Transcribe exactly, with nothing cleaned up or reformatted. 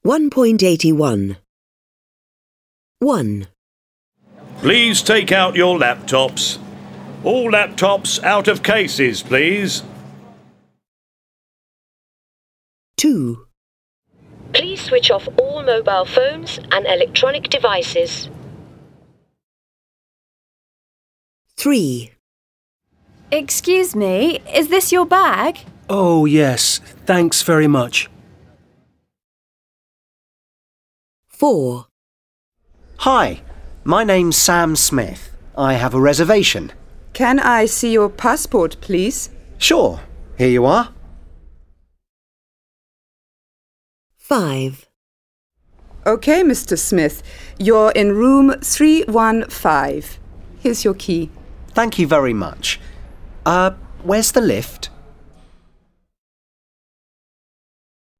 one point eight one. one. Please take out your laptops. All laptops out of cases, please. two. Please switch off all mobile phones and electronic devices. three. Excuse me, is this your bag? Oh, yes. Thanks very much. four. Hi, my name's Sam Smith. I have a reservation. Can I see your passport, please? Sure, here you are. five. OK, Mister Smith. You're in room three one five. Here's your key. Thank you very much. Uh, where's the lift?